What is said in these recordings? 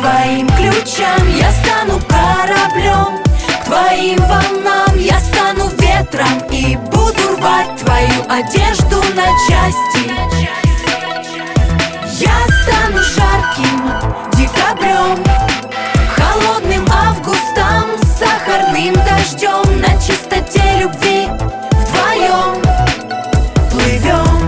твоим ключам я стану кораблем, к твоим волнам я стану ветром и буду рвать твою одежду на части. Я стану жарким декабрем, холодным августом, сахарным дождем. На чистоте любви вдвоем плывем.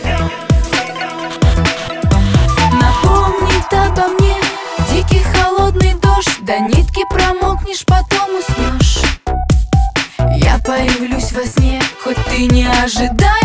Напомнит обо мне дикий холодный дождь, до нитки промокнешь, потом уснешь. Я появлюсь во сне, хоть ты не ожидаешь.